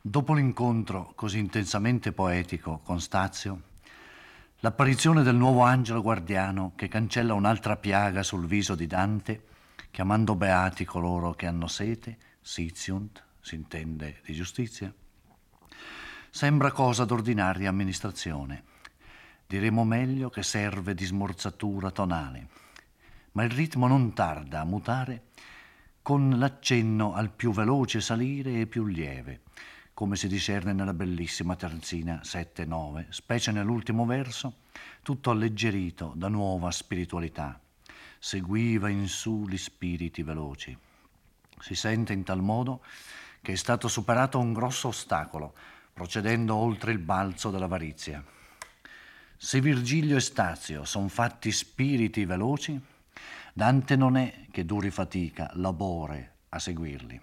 Dopo l'incontro così intensamente poetico con Stazio, l'apparizione del nuovo angelo guardiano che cancella un'altra piaga sul viso di Dante, chiamando beati coloro che hanno sete, sitiunt, si intende di giustizia, sembra cosa d'ordinaria amministrazione. Diremo meglio che serve di smorzatura tonale, ma il ritmo non tarda a mutare con l'accenno al più veloce salire e più lieve, come si discerne nella bellissima terzina 7-9, specie nell'ultimo verso, tutto alleggerito da nuova spiritualità. Seguiva in su gli spiriti veloci. Si sente in tal modo che è stato superato un grosso ostacolo, procedendo oltre il balzo dell'avarizia. Se Virgilio e Stazio son fatti spiriti veloci, Dante non è che duri fatica, labore a seguirli.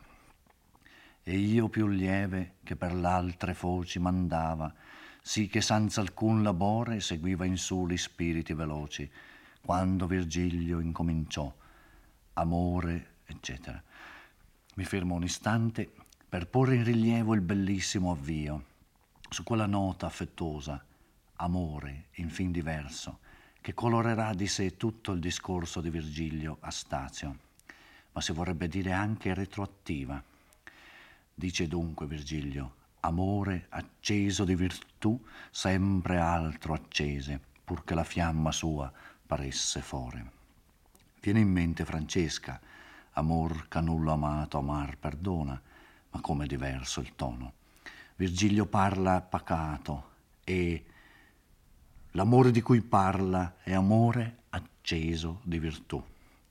E io più lieve che per l'altre foci mandava, sì che senza alcun labore seguiva in su gli spiriti veloci, quando Virgilio incominciò, amore, eccetera. Mi fermo un istante per porre in rilievo il bellissimo avvio, su quella nota affettuosa, amore, in fin diverso, che colorerà di sé tutto il discorso di Virgilio a Stazio, ma si vorrebbe dire anche retroattiva. Dice dunque Virgilio, amore acceso di virtù, sempre altro accese, pur che la fiamma sua paresse fore. Viene in mente Francesca, amor che nullo amato amar perdona, ma come diverso il tono. Virgilio parla pacato e l'amore di cui parla è amore acceso di virtù.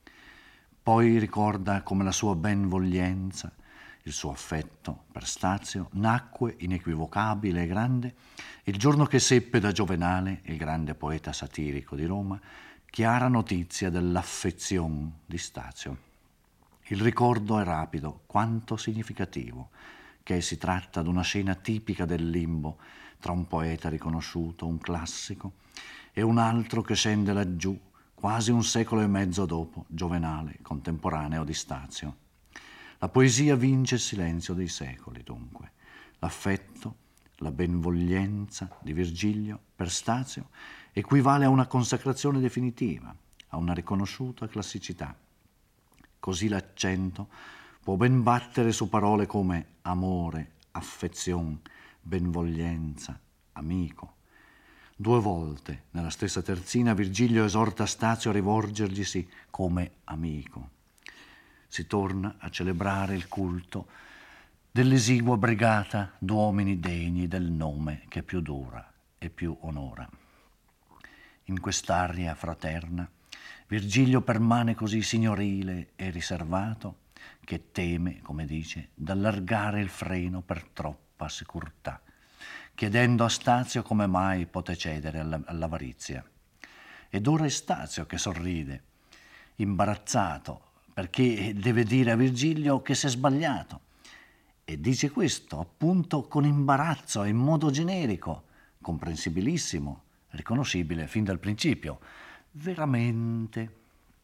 Poi ricorda come la sua benvoglienza, il suo affetto per Stazio, nacque inequivocabile e grande il giorno che seppe da Giovenale, il grande poeta satirico di Roma, chiara notizia dell'affezion di Stazio. Il ricordo è rapido, quanto significativo, che si tratta di una scena tipica del limbo tra un poeta riconosciuto, un classico, e un altro che scende laggiù quasi un secolo e mezzo dopo, Giovenale, contemporaneo di Stazio. La poesia vince il silenzio dei secoli, dunque. L'affetto, la benvoglienza di Virgilio per Stazio equivale a una consacrazione definitiva, a una riconosciuta classicità. Così l'accento può ben battere su parole come amore, affezion, benvoglienza, amico. 2 volte nella stessa terzina Virgilio esorta Stazio a rivolgerglisi come amico. Si torna a celebrare il culto dell'esigua brigata d'uomini degni del nome che più dura e più onora. In quest'aria fraterna Virgilio permane così signorile e riservato che teme, come dice, d'allargare il freno per troppa sicurtà, chiedendo a Stazio come mai poté cedere all'avarizia. Ed ora è Stazio che sorride, imbarazzato, perché deve dire a Virgilio che si è sbagliato. E dice questo appunto con imbarazzo e in modo generico, comprensibilissimo, riconoscibile fin dal principio. Veramente.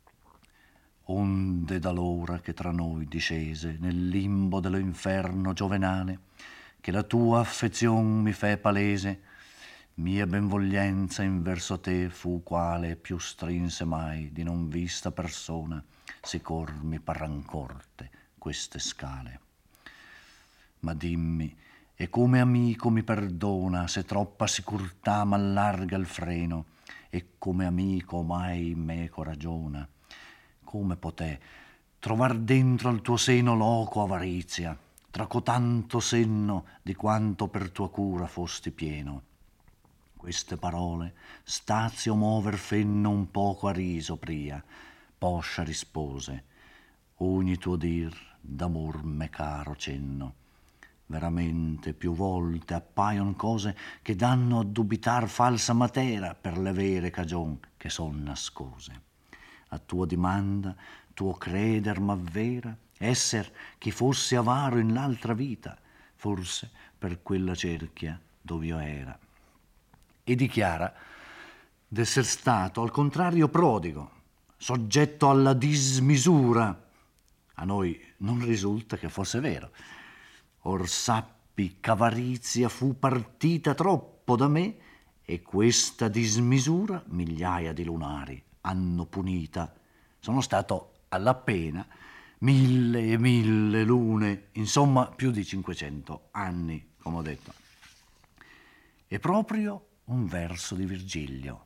Onde da l'ora che tra noi discese nel limbo dell'inferno giovenale, che la tua affezion mi fe palese, mia benvoglienza in verso te fu quale più strinse mai di non vista persona, sicor mi parran corte queste scale. Ma dimmi, e come amico mi perdona se troppa sicurtà m'allarga il freno, e come amico mai meco ragiona, come poté trovar dentro al tuo seno loco avarizia, tra cotanto senno di quanto per tua cura fosti pieno. Queste parole Stazio mover fenno un poco a riso pria, poscia rispose, ogni tuo dir d'amor me caro cenno. Veramente più volte appaion cose che danno a dubitar falsa matera per le vere cagion che son nascose. A tua dimanda, tuo creder m'avvera, esser chi fosse avaro in l'altra vita, forse per quella cerchia dov'io era. E dichiara d'esser stato al contrario prodigo, soggetto alla dismisura. A noi non risulta che fosse vero. Or sappi troppi ch'avarizia fu partita troppo da me, e questa dismisura migliaia di lunari hanno punita. Sono stato alla pena 1000 e 1000 lune, insomma più di 500 anni, come ho detto. È proprio un verso di Virgilio,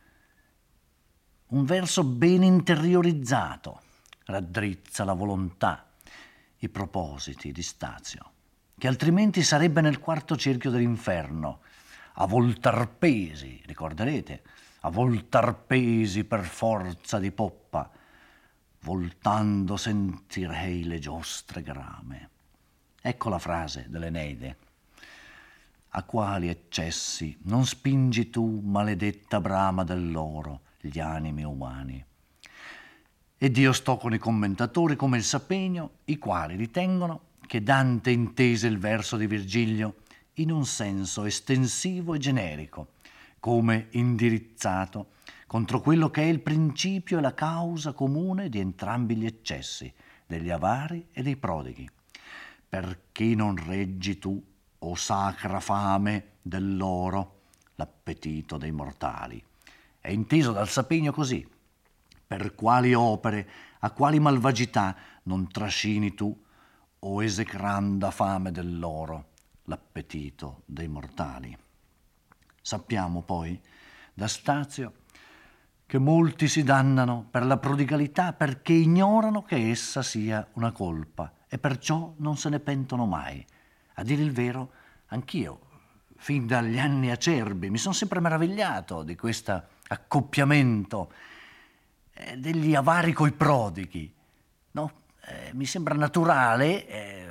un verso ben interiorizzato, raddrizza la volontà, i propositi di Stazio, che altrimenti sarebbe nel quarto cerchio dell'inferno, a voltar pesi, ricorderete, a voltar pesi per forza di poppa, voltando sentirei le giostre grame. Ecco la frase dell'Eneide. A quali eccessi non spingi tu, maledetta brama dell'oro, gli animi umani? Ed io sto con i commentatori come il Sapegno, i quali ritengono che Dante intese il verso di Virgilio in un senso estensivo e generico, come indirizzato contro quello che è il principio e la causa comune di entrambi gli eccessi, degli avari e dei prodighi. Perché non reggi tu, o sacra fame dell'oro, l'appetito dei mortali? È inteso dal Sapegno così: per quali opere, a quali malvagità non trascini tu, o esecranda fame dell'oro, l'appetito dei mortali? Sappiamo poi da Stazio che molti si dannano per la prodigalità perché ignorano che essa sia una colpa e perciò non se ne pentono mai. A dire il vero, anch'io, fin dagli anni acerbi, mi sono sempre meravigliato di questo accoppiamento degli avari coi prodighi, no? Mi sembra naturale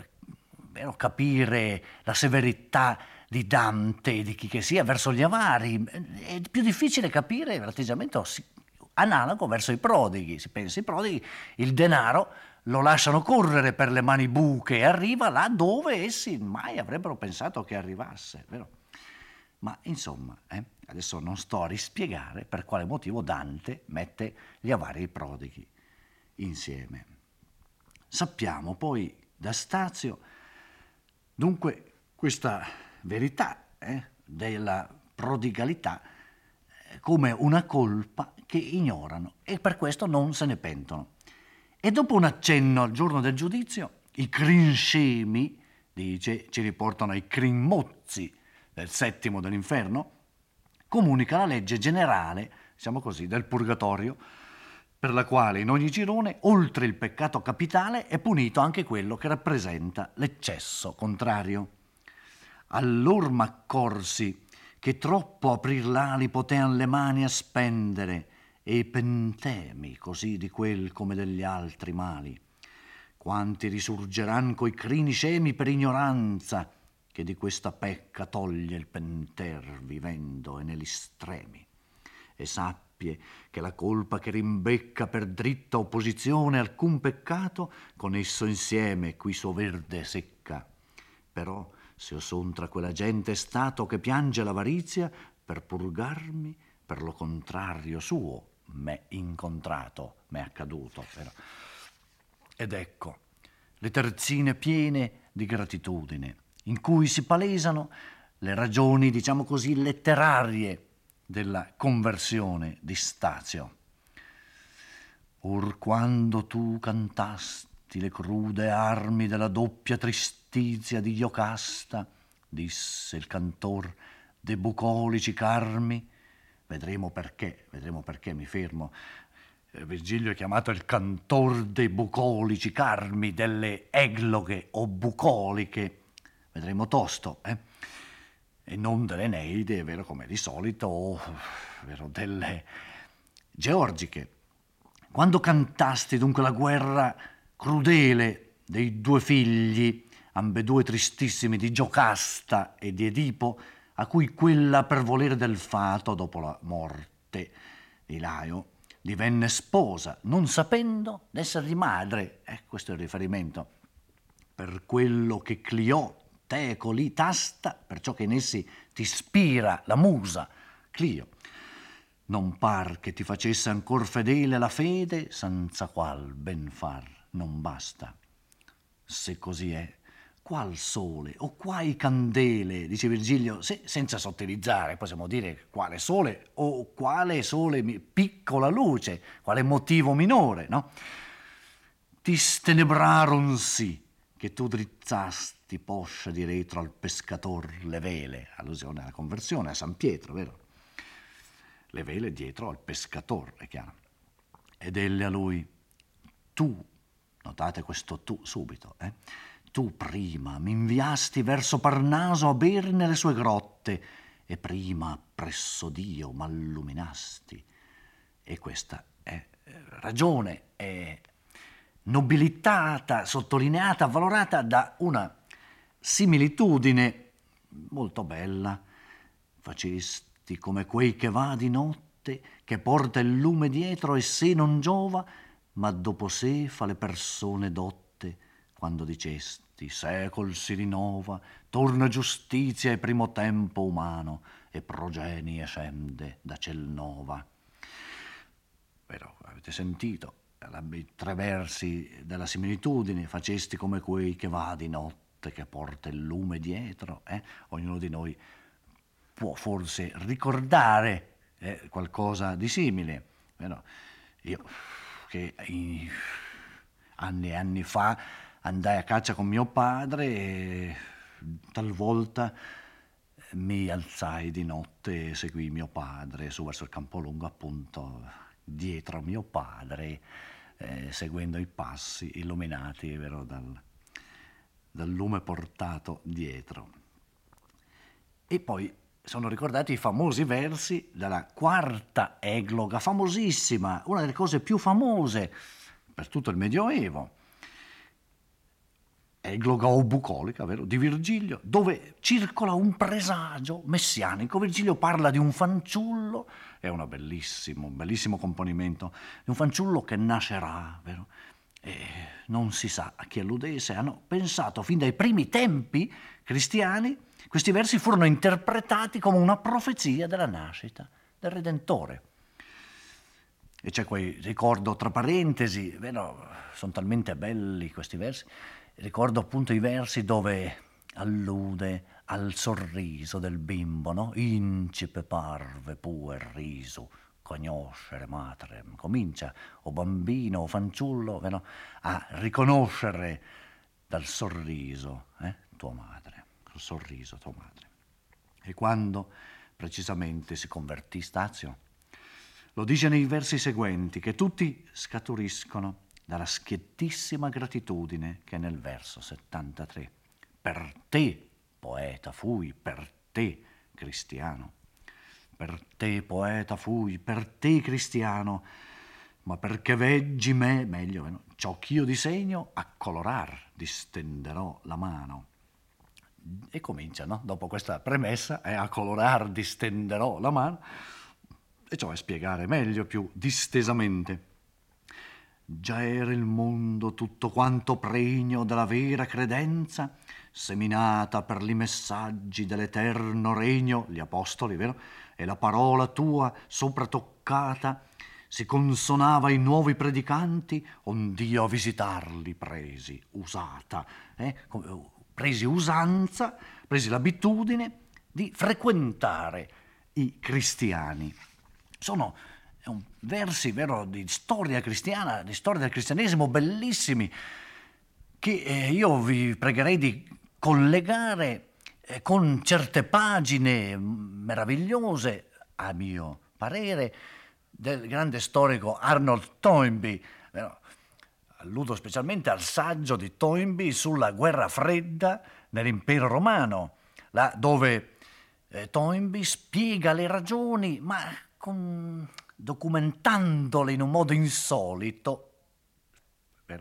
capire la severità di Dante e di chi che sia verso gli avari. È più difficile capire l'atteggiamento analogo verso i prodighi. Si pensa ai prodighi, il denaro lo lasciano correre per le mani buche e arriva là dove essi mai avrebbero pensato che arrivasse, vero? Ma insomma, adesso non sto a rispiegare per quale motivo Dante mette gli avari e i prodighi insieme. Sappiamo poi da Stazio, dunque, questa verità della prodigalità come una colpa che ignorano e per questo non se ne pentono. E dopo un accenno al giorno del giudizio, i crinscemi, dice, ci riportano ai crimmozzi del settimo dell'inferno, comunica la legge generale, diciamo così, del purgatorio, per la quale in ogni girone, oltre il peccato capitale, è punito anche quello che rappresenta l'eccesso contrario. Allor m'accorsi che troppo aprir l'ali potean le mani a spendere, e pentemi così di quel come degli altri mali. Quanti risurgeran coi crini scemi per ignoranza, che di questa pecca toglie il penter vivendo e negli stremi. E sappie che la colpa che rimbecca per dritta opposizione alcun peccato, con esso insieme qui suo verde secca. Però se io son tra quella gente stato che piange l'avarizia, per purgarmi, per lo contrario suo, m'è incontrato, m'è accaduto. Vero? Ed ecco, le terzine piene di gratitudine, in cui si palesano le ragioni, diciamo così, letterarie della conversione di Stazio. Or quando tu cantasti le crude armi della doppia tristizia di Iocasta, disse il cantor, de bucolici carmi, vedremo perché mi fermo. Virgilio è chiamato il cantor dei bucolici carmi, delle egloghe o bucoliche, vedremo tosto, e non delle Eneide, vero, come di solito, o vero, delle georgiche. Quando cantasti dunque la guerra crudele dei due figli, ambedue tristissimi, di Giocasta e di Edipo, a cui quella per volere del fato, dopo la morte di Laio, divenne sposa, non sapendo d'essergli madre, questo è il riferimento, per quello che Cliò teco lì tasta, perciò che in essi ti ispira la musa, Clio. Non par che ti facesse ancor fedele la fede, senza qual ben far non basta. Se così è, qual sole o quai candele, dice Virgilio, senza sottilizzare, possiamo dire quale sole o quale sole, piccola luce, quale motivo minore, no? Ti stenebraron sì, che tu drizzasti poscia di retro al pescator le vele, allusione alla conversione a San Pietro, vero? Le vele dietro al pescator, è chiaro. Ed elle a lui, tu, notate questo tu subito, tu prima mi inviasti verso Parnaso a bere nelle sue grotte e prima presso Dio m'alluminasti. E questa è ragione, è nobilitata, sottolineata, avvalorata da una similitudine molto bella. Facesti come quei che va di notte, che porta il lume dietro e se non giova, ma dopo sé fa le persone dotte, quando dicesti secol si rinnova, torna giustizia e primo tempo umano, e progenie scende da ciel nova. Vero, avete sentito? I 3 versi della similitudine, facesti come quei che va di notte, che porta il lume dietro, ognuno di noi può forse ricordare qualcosa di simile. Vero? Io che anni e anni fa andai a caccia con mio padre e talvolta mi alzai di notte e seguì mio padre su verso il Campolungo, appunto dietro mio padre, seguendo i passi illuminati, vero, dal lume portato dietro. E poi sono ricordati i famosi versi della quarta egloga, famosissima, una delle cose più famose per tutto il Medioevo, egloga o bucolica, vero, di Virgilio, dove circola un presagio messianico. Virgilio parla di un fanciullo, è un bellissimo componimento, di un fanciullo che nascerà, vero? E non si sa a chi alludesse. Hanno pensato fin dai primi tempi cristiani, questi versi furono interpretati come una profezia della nascita del Redentore. E c'è quel ricordo tra parentesi, vero? Sono talmente belli questi versi. Ricordo appunto i versi dove allude al sorriso del bimbo, no? Incipe parve puer riso, conoscere matrem. Comincia, o bambino, o fanciullo, vero? A riconoscere dal sorriso tua madre, col sorriso tua madre. E quando precisamente si convertì Stazio? Lo dice nei versi seguenti, che tutti scaturiscono dalla schiettissima gratitudine che è nel verso 73. Per te, poeta, fui, per te, cristiano. Per te, poeta, fui, per te, cristiano, ma perché veggi me, meglio, ciò ch'io disegno, a colorar distenderò la mano. E comincia, no? Dopo questa premessa, a colorar distenderò la mano, e ciò è spiegare meglio, più distesamente. Già era il mondo tutto quanto pregno della vera credenza, seminata per li messaggi dell'eterno regno, gli apostoli, vero? E la parola tua sopra toccata si consonava ai nuovi predicanti, ond'io a visitarli presi usata, presi usanza, presi l'abitudine di frequentare i cristiani. Sono versi, vero, di storia cristiana, di storia del cristianesimo bellissimi, che io vi pregherei di collegare con certe pagine meravigliose, a mio parere, del grande storico Arnold Toynbee. Alludo specialmente al saggio di Toynbee sulla guerra fredda nell'impero romano, là dove Toynbee spiega le ragioni, ma documentandole in un modo insolito, vero,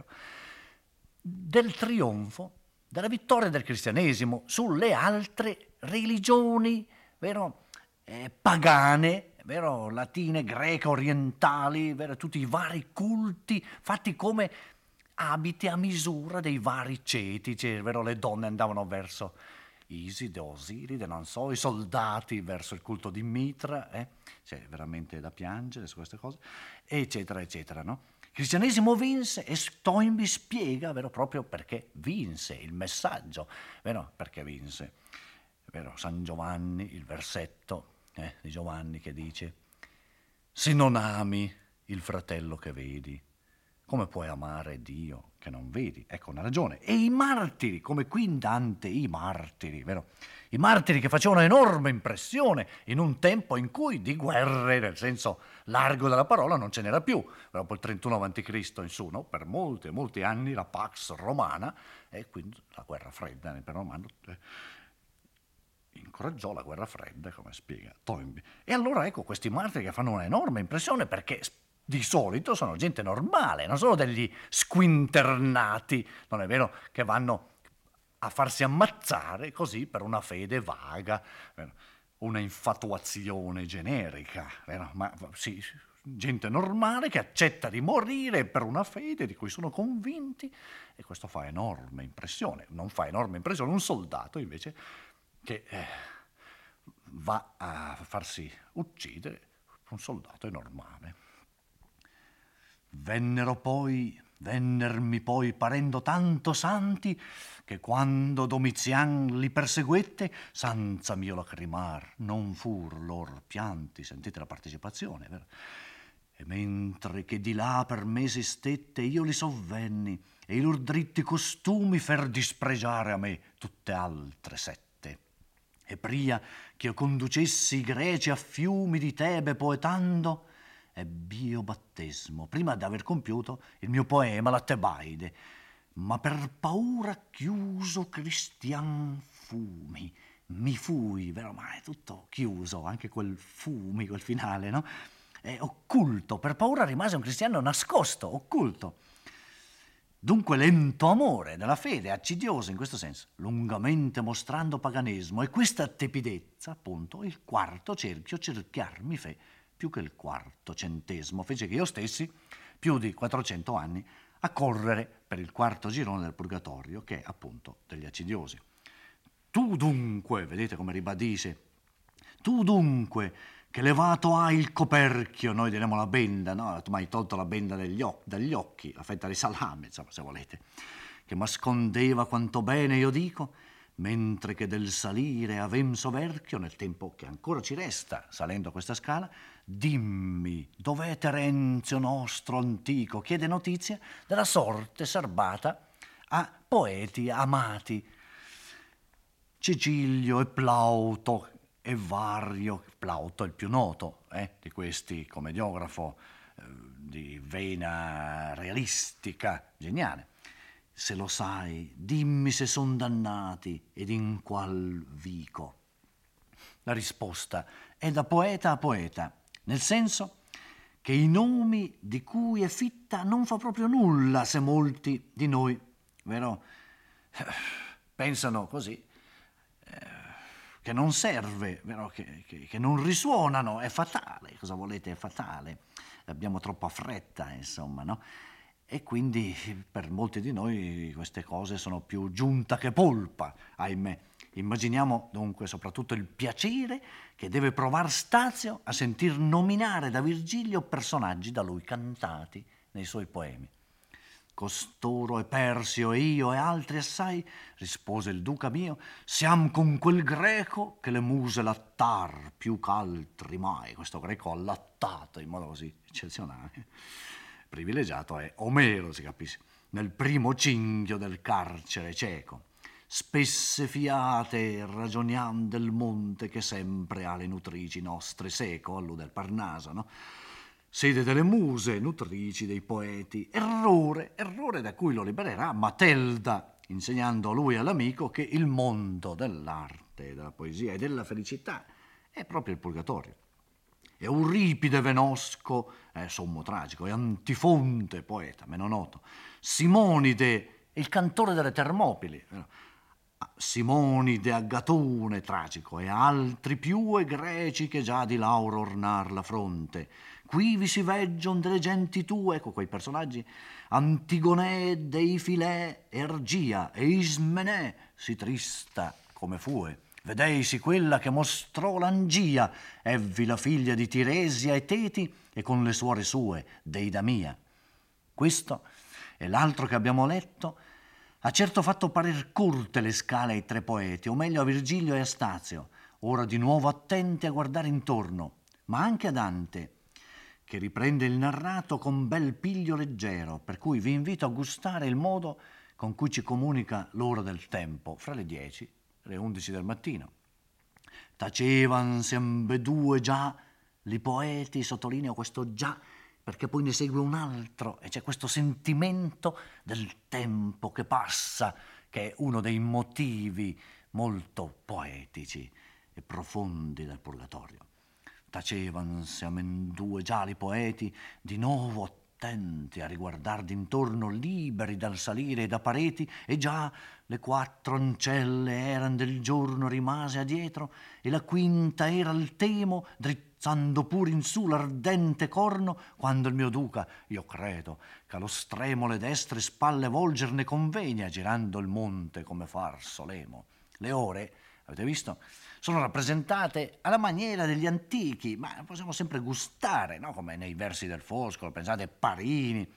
del trionfo, della vittoria del cristianesimo sulle altre religioni, vero, pagane, vero, latine, greche, orientali, vero, tutti i vari culti fatti come abiti a misura dei vari ceti, cioè, vero, le donne andavano verso Iside, Osiride, non so, i soldati verso il culto di Mitra, c'è veramente da piangere su queste cose, eccetera, eccetera, no? cristianesimo vinse e Toynbee spiega, vero, proprio perché vinse il messaggio, vero, perché vinse. Vero, San Giovanni, il versetto di Giovanni che dice: se non ami il fratello che vedi, come puoi amare Dio che non vedi? Ecco una ragione. E i martiri, come qui in Dante, i martiri, vero? I martiri che facevano enorme impressione in un tempo in cui di guerre, nel senso largo della parola, non ce n'era più. Dopo il 31 a.C. in su, no? Per molti anni la Pax Romana, e quindi la guerra fredda nell'Impero Romano incoraggiò la guerra fredda, come spiega Toynbee. E allora ecco questi martiri che fanno un'enorme impressione, perché di solito sono gente normale, non sono degli squinternati, non è vero, che vanno a farsi ammazzare così per una fede vaga, una infatuazione generica, vero? Ma sì, gente normale che accetta di morire per una fede di cui sono convinti, e questo fa enorme impressione. Non fa enorme impressione un soldato invece che va a farsi uccidere. Un soldato è normale. Vennermi poi parendo tanto santi, che quando Domitian li perseguette, senza mio lacrimar non fur lor pianti. Sentite la partecipazione, vero? E mentre che di là per me si stette, io li sovvenni, e i lor dritti costumi fer dispregiare a me tutte altre sette. E pria che io conducessi i greci a fiumi di Tebe poetando, ebb'io battesimo, prima d'aver compiuto il mio poema La Tebaide, ma per paura chiuso cristian fumi. Mi fui, vero? Ma è tutto chiuso, anche quel fumi, quel finale, no? È occulto, per paura rimase un cristiano nascosto, occulto. Dunque lento amore della fede, accidioso in questo senso, lungamente mostrando paganesimo, e questa tepidezza, appunto, il quarto cerchio cerchiarmi fe più che il quarto centesimo, fece che io stessi, più di 400 anni, a correre per il quarto girone del purgatorio, che è appunto degli accidiosi. Tu dunque, vedete come ribadisce, tu dunque, che levato hai il coperchio, noi diremo la benda, no? Tu mi hai tolto la benda dagli occhi, la fetta di salame, insomma, se volete, che m'ascondeva quanto bene io dico, mentre che del salire avem soverchio, nel tempo che ancora ci resta, salendo questa scala, dimmi, dov'è Terenzio nostro antico? Chiede notizia della sorte serbata a poeti amati, Cecilio e Plauto e Vario. Plauto è il più noto di questi, commediografo di vena realistica, geniale. Se lo sai, dimmi se son dannati ed in qual vico. La risposta è da poeta a poeta, nel senso che i nomi di cui è fitta non fa proprio nulla se molti di noi, vero, pensano così, che non serve, vero? Che non risuonano, è fatale, cosa volete, è fatale, abbiamo troppa fretta, insomma, no? E quindi per molti di noi queste cose sono più giunta che polpa, ahimè. Immaginiamo dunque soprattutto il piacere che deve provar Stazio a sentir nominare da Virgilio personaggi da lui cantati nei suoi poemi. Costoro e Persio e io e altri assai, rispose il duca mio, siam con quel greco che le muse lattar più ch'altri mai. Questo greco allattato in modo così eccezionale, privilegiato, è Omero, si capisce, nel primo cinghio del carcere cieco. Spesse fiate ragioniam del monte che sempre ha le nutrici nostre, seco, allude al Parnaso, no? Sede delle muse, nutrici dei poeti. Errore da cui lo libererà Matelda, insegnando a lui e all'amico che il mondo dell'arte, della poesia e della felicità è proprio il purgatorio. E Euripide Venosco, sommo tragico, e Antifonte, poeta, meno noto, Simonide, il cantore delle Termopili, Simonide Aggatone, tragico, e altri più e greci che già di lauro ornar la fronte. Qui vi si veggion delle genti tue, ecco quei personaggi, Antigonè, Deifilè, Ergia e Ismenè, si trista come fue. Vedeisi quella che mostrò l'Angia, Evvi la figlia di Tiresia e Teti, e con le suore sue, Deidamia. Questo e l'altro che abbiamo letto ha certo fatto parer corte le scale ai tre poeti, o meglio a Virgilio e a Stazio, ora di nuovo attenti a guardare intorno, ma anche a Dante, che riprende il narrato con bel piglio leggero, per cui vi invito a gustare il modo con cui ci comunica l'ora del tempo, fra le 10 e le 11 del mattino. Tacevansi ambedue già, li poeti, sottolineo questo già, perché poi ne segue un altro e c'è questo sentimento del tempo che passa, che è uno dei motivi molto poetici e profondi del Purgatorio. Tacevansi amendue già li poeti, di nuovo attenti a riguardar d'intorno, liberi dal salire e da pareti, e già le 4 ancelle eran del giorno rimase adietro, e la quinta era il temo, drizzando pur in su l'ardente corno, quando il mio duca, io credo, che allo stremo le destre spalle volger ne convegna, girando il monte come far solemo. Le ore, avete visto, sono rappresentate alla maniera degli antichi, ma possiamo sempre gustare, no? Come nei versi del Foscolo, pensate Parini,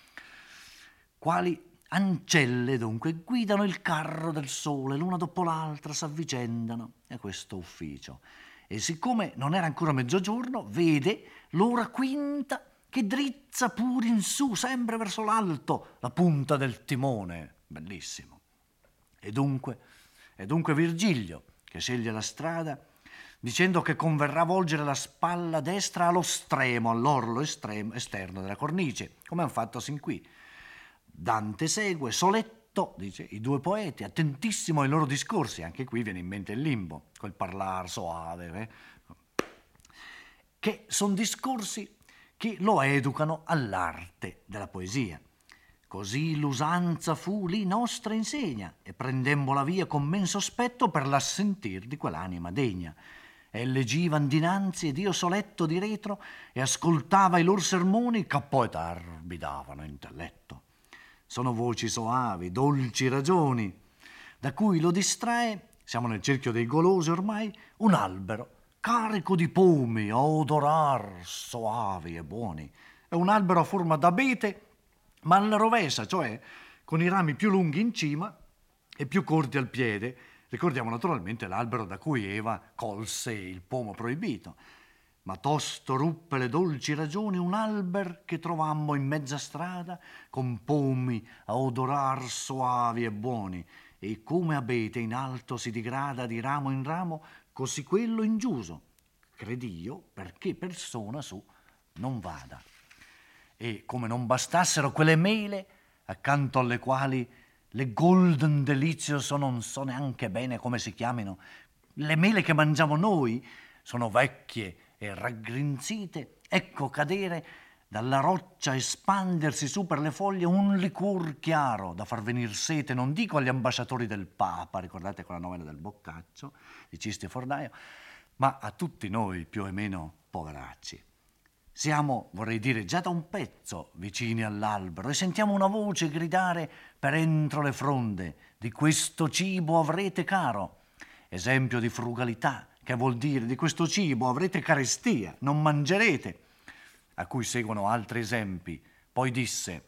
quali ancelle dunque guidano il carro del sole, l'una dopo l'altra s'avvicendano a questo ufficio. E siccome non era ancora mezzogiorno, vede l'ora quinta che drizza pure in su, sempre verso l'alto, la punta del timone. Bellissimo. E dunque Virgilio, che sceglie la strada, dicendo che converrà volgere la spalla destra allo stremo, all'orlo esterno della cornice, come hanno fatto sin qui. Dante segue, soletto, dice, i due poeti, attentissimo ai loro discorsi, anche qui viene in mente il limbo, quel parlar soave, che sono discorsi che lo educano all'arte della poesia. Così l'usanza fu lì nostra insegna, e prendemmo la via con men sospetto per l'assentir di quell'anima degna. E leggivan dinanzi ed io soletto di retro, e ascoltava i lor sermoni che poetar davano intelletto. Sono voci soavi, dolci ragioni, da cui lo distrae, siamo nel cerchio dei golosi ormai, un albero carico di pomi a odorar soavi e buoni. È un albero a forma d'abete, ma alla rovescia, cioè con i rami più lunghi in cima e più corti al piede. Ricordiamo naturalmente l'albero da cui Eva colse il pomo proibito. Ma tosto ruppe le dolci ragioni un alber che trovammo in mezza strada, con pomi a odorar soavi e buoni, e come abete in alto si digrada di ramo in ramo, così quello in giuso, cred'io, perché persona su non vada. E come non bastassero quelle mele, accanto alle quali le golden delicious, o non so neanche bene come si chiamino, le mele che mangiamo noi, sono vecchie e raggrinzite, ecco cadere dalla roccia, espandersi su per le foglie un liquor chiaro da far venir sete, non dico agli ambasciatori del Papa, ricordate quella novella del Boccaccio di Cisti e Fornaio, ma a tutti noi più o meno poveracci. Siamo, vorrei dire, già da un pezzo vicini all'albero e sentiamo una voce gridare per entro le fronde: di questo cibo avrete caro. Esempio di frugalità, che vuol dire di questo cibo avrete carestia, non mangerete. A cui seguono altri esempi. Poi disse: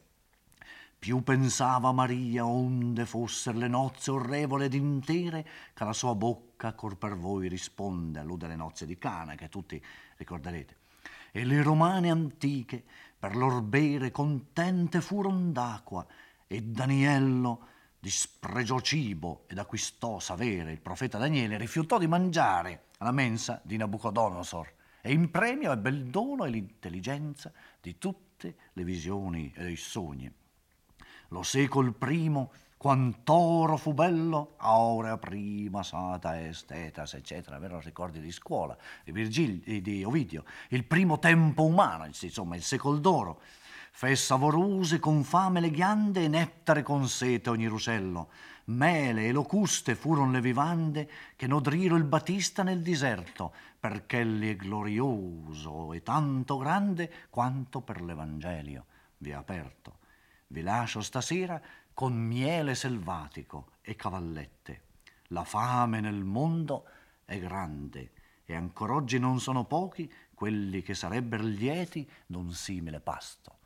più pensava Maria onde fosser le nozze orrevole ed intere, che la sua bocca cor per voi risponde, allude alle nozze di Cana, che tutti ricorderete. E le romane antiche per lor bere contente furon d'acqua, e Daniello dispregiò cibo ed acquistò savere. Il profeta Daniele rifiutò di mangiare alla mensa di Nabucodonosor, e in premio ebbe il dono e l'intelligenza di tutte le visioni e dei sogni. Lo secol primo, quant'oro fu bello, aurea prima sata estetas, eccetera, vero? Ricordi di scuola, di Virgilio, di Ovidio. Il primo tempo umano, insomma, il secol d'oro. Fe savorose con fame le ghiande e nettare con sete ogni ruscello. Mele e locuste furon le vivande che nodriro il Batista nel diserto, perché egli è glorioso e tanto grande quanto per l'Evangelio vi ha aperto. Vi lascio stasera con miele selvatico e cavallette. La fame nel mondo è grande e ancor oggi non sono pochi quelli che sarebbero lieti d'un simile pasto.